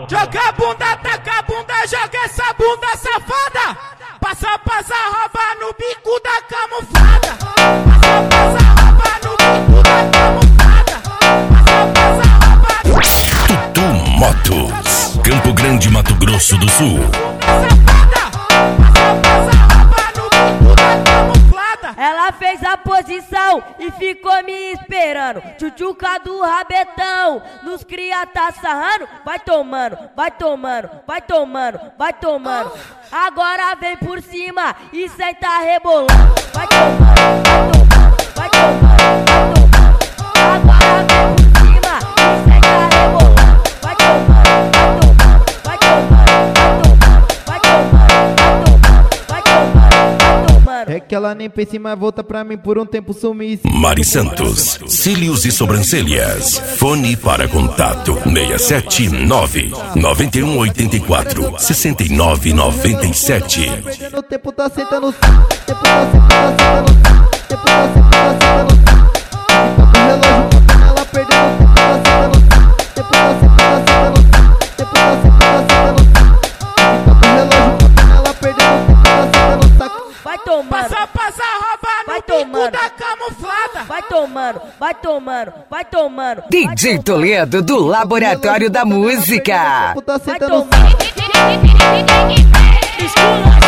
Joga a bunda, taca a bunda, joga essa bunda safada. Passa, rouba no bico da camuflada. Passa, rouba no bico da camuflada. Passa, rouba no... Tutu Motos, Campo Grande, Mato Grosso do Sul. Ela fez a posição e ficou me esperando. Tchutchuca do rabetão, nos cria tá sarrando. Vai tomando, vai tomando, vai tomando, vai tomando. Agora vem por cima e senta rebolando. Vai tomando, vai tomando, vai tomando, vai tomando. Agora vem por cima e senta rebolando. Vai tomando, vai tomando, vai tomando, vai tomando, vai tomando, vai tomando, vai tomando. É que ela nem pensa, mas volta pra mim por um tempo sumir. Mari Santos, cílios e sobrancelhas. Fone para contato 679 9184 6997. Perdendo tempo, tá sentando. Tempo tá sentando. Tempo tá sentando. Enquanto o relógio contando, ela perdendo tempo, tá sentando. Tempo tá sentando. Tempo tá sentando. Enquanto o relógio contando, ela perdendo tempo, tá sentando. Vai tomando, Passa, rouba no bico da camuflada. vai tomando, vai tomando, vai tomando. DJ Toledo do Laboratório da Música. Tempo tá Vai sentando. tomando.